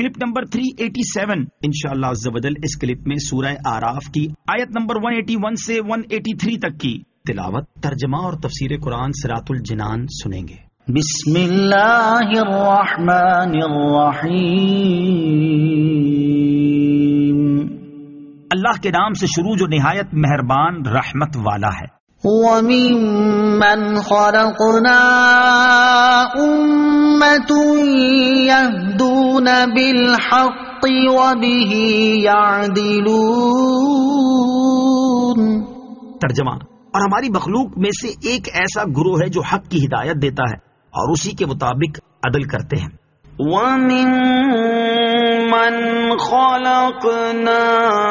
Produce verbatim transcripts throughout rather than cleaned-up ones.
Clip number تین سو ستاسی انشاءاللہ عز و جل اس کلپ میں سورہ اعراف کی آیت نمبر ایک سو اکیاسی سے ایک سو تراسی تک کی تلاوت، ترجمہ اور تفسیر قرآن صراط الجنان سنیں گے۔ بسم اللہ الرحمن الرحیم، اللہ کے نام سے شروع جو نہایت مہربان رحمت والا ہے۔ وَمِمَّنْ خَلَقْنَا أُمَّةٌ يَهْدُونَ بِالْحَقِّ وَبِهِ يَعْدِلُونَ۔ ترجمہ، اور ہماری مخلوق میں سے ایک ایسا گروہ ہے جو حق کی ہدایت دیتا ہے اور اسی کے مطابق عدل کرتے ہیں۔ وَمِمَّنْ خَلَقْنَا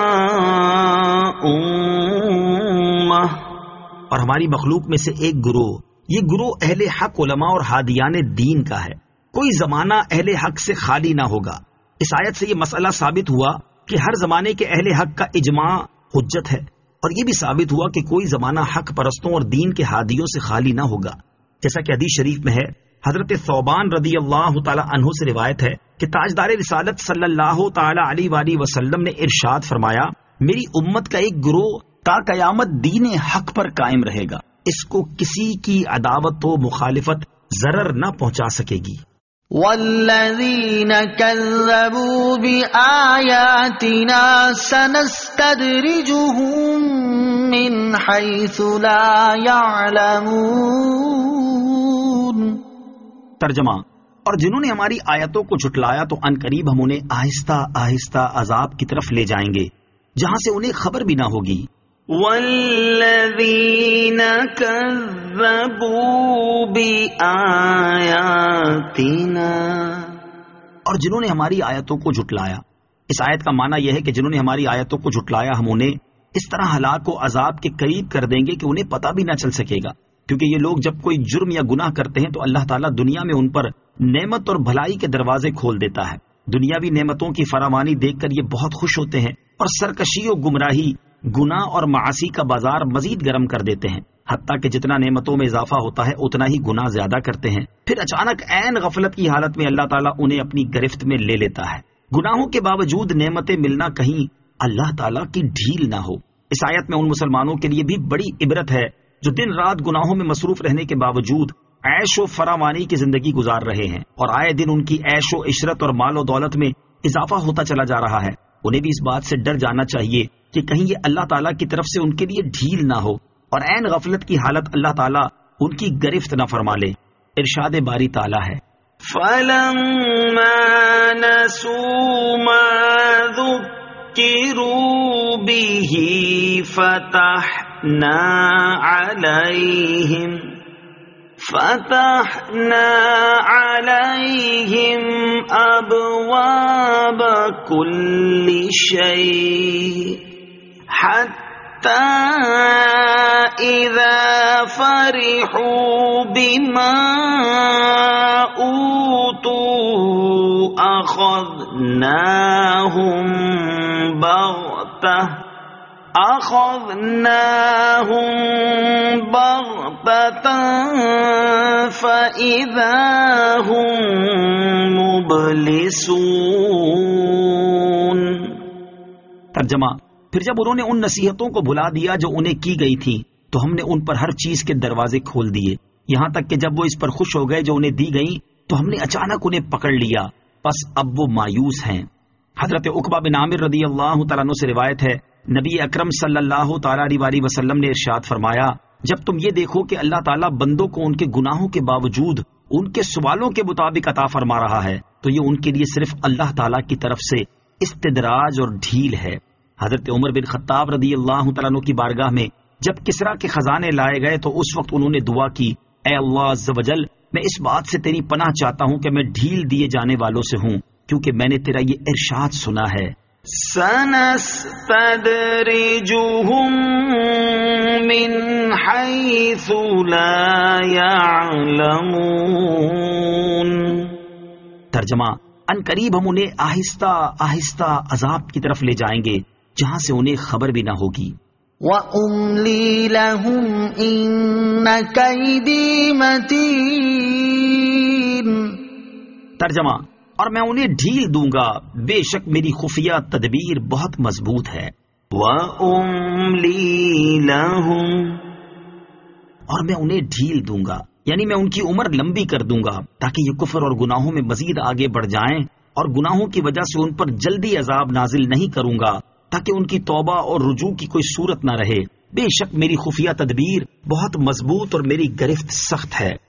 أُمَّةٌ، اور ہماری مخلوق میں سے ایک گروہ، یہ گروہ اہل حق علماء اور ہادیان دین کا ہے، کوئی زمانہ اہل حق سے خالی نہ ہوگا۔ اس آیت سے یہ مسئلہ ثابت ہوا کہ ہر زمانے کے اہل حق کا اجماع حجت ہے، اور یہ بھی ثابت ہوا کہ کوئی زمانہ حق پرستوں اور دین کے ہادیوں سے خالی نہ ہوگا، جیسا کہ حدیث شریف میں ہے۔ حضرت ثوبان رضی اللہ تعالی عنہ سے روایت ہے کہ تاجدار رسالت صلی اللہ تعالی علیہ وآلہ وسلم نے ارشاد فرمایا، میری امت کا ایک گروہ تا قیامت دین حق پر قائم رہے گا، اس کو کسی کی عداوت و مخالفت ضرر نہ پہنچا سکے گی۔ والذین کذبوا بآیاتنا سنستدرجهم من حیث لا یعلمون۔ ترجمہ، اور جنہوں نے ہماری آیتوں کو جھٹلایا تو ان قریب ہم انہیں آہستہ آہستہ عذاب کی طرف لے جائیں گے جہاں سے انہیں خبر بھی نہ ہوگی۔ والذین کذبوا بآیاتنا، اور جنہوں نے ہماری آیتوں کو جھٹلایا، اس آیت کا معنی یہ ہے کہ جنہوں نے ہماری آیتوں کو جھٹلایا ہم انہیں اس طرح ہلاک و عذاب کے قریب کر دیں گے کہ انہیں پتہ بھی نہ چل سکے گا، کیونکہ یہ لوگ جب کوئی جرم یا گناہ کرتے ہیں تو اللہ تعالیٰ دنیا میں ان پر نعمت اور بھلائی کے دروازے کھول دیتا ہے۔ دنیاوی نعمتوں کی فراوانی دیکھ کر یہ بہت خوش ہوتے ہیں اور سرکشی و گمراہی، گناہ اور معاصی کا بازار مزید گرم کر دیتے ہیں، حتیٰ کہ جتنا نعمتوں میں اضافہ ہوتا ہے اتنا ہی گناہ زیادہ کرتے ہیں۔ پھر اچانک عین غفلت کی حالت میں اللہ تعالیٰ انہیں اپنی گرفت میں لے لیتا ہے۔ گناہوں کے باوجود نعمتیں ملنا کہیں اللہ تعالیٰ کی ڈھیل نہ ہو۔ اس آیت میں ان مسلمانوں کے لیے بھی بڑی عبرت ہے جو دن رات گناہوں میں مصروف رہنے کے باوجود عیش و فراوانی کی زندگی گزار رہے ہیں، اور آئے دن ان کی عیش و عشرت اور مال و دولت میں اضافہ ہوتا چلا جا رہا ہے۔ انہیں بھی اس بات سے ڈر جانا چاہیے کہ کہیں یہ اللہ تعالیٰ کی طرف سے ان کے لیے ڈھیل نہ ہو اور عین غفلت کی حالت اللہ تعالیٰ ان کی گرفت نہ فرما لے۔ ارشاد باری تعالیٰ ہے، فَلَمَّا نَسُوا مَا ذُكِّرُوا بِهِ فَتَحْنَا عَلَيْهِمْ فتحنا عليهم أبواب كل شيء حتى إذا فرحوا بما أوتوا أخذناهم بغتة أخذناهم بغتة فإذا هم مبلسون۔ ترجمہ، پھر جب انہوں نے ان نصیحتوں کو بھلا دیا جو انہیں کی گئی تھی تو ہم نے ان پر ہر چیز کے دروازے کھول دیے، یہاں تک کہ جب وہ اس پر خوش ہو گئے جو انہیں دی گئی تو ہم نے اچانک انہیں پکڑ لیا، بس اب وہ مایوس ہیں۔ حضرت عقبہ بن عامر رضی اللہ تعالیٰ عنہ سے روایت ہے، نبی اکرم صلی اللہ تعالیٰ علیہ وسلم نے ارشاد فرمایا، جب تم یہ دیکھو کہ اللہ تعالیٰ بندوں کو ان کے گناہوں کے باوجود ان کے سوالوں کے مطابق عطا فرما رہا ہے تو یہ ان کے لیے صرف اللہ تعالیٰ کی طرف سے استدراج اور ڈھیل ہے۔ حضرت عمر بن خطاب رضی اللہ تعالیٰ عنہ کی بارگاہ میں جب کسرا کے خزانے لائے گئے تو اس وقت انہوں نے دعا کی، اے اللہ عز و جل، میں اس بات سے تیری پناہ چاہتا ہوں کہ میں ڈھیل دیے جانے والوں سے ہوں، کیونکہ میں نے تیرا یہ ارشاد سنا ہے، سنستدرجهم من حيث لا يعلمون۔ ترجمہ، ان قریب ہم انہیں آہستہ آہستہ عذاب کی طرف لے جائیں گے جہاں سے انہیں خبر بھی نہ ہوگی۔ وَأُمْلِي لَهُمْ إِنَّ كَيْدِي مَتِينٌ۔ ترجمہ، اور میں انہیں ڈھیل دوں گا، بے شک میری خفیہ تدبیر بہت مضبوط ہے۔ وَأُمْلِي لَهُمْ، اور میں انہیں ڈھیل دوں گا، یعنی میں ان کی عمر لمبی کر دوں گا تاکہ یہ کفر اور گناہوں میں مزید آگے بڑھ جائیں، اور گناہوں کی وجہ سے ان پر جلدی عذاب نازل نہیں کروں گا تاکہ ان کی توبہ اور رجوع کی کوئی صورت نہ رہے۔ بے شک میری خفیہ تدبیر بہت مضبوط اور میری گرفت سخت ہے۔